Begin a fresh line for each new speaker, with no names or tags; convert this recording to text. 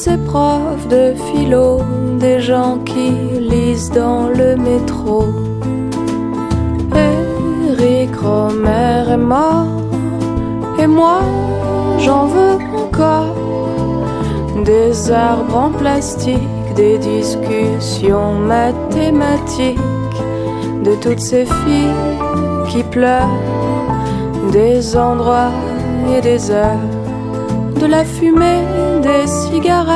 ces profs de philo, des gens qui lisent dans le métro. Eric Romer est mort, et moi j'en veux encore. Des arbres en plastique, des discussions mathématiques, de toutes ces filles qui pleurent, des endroits et des heures, de la fumée des cigarettes.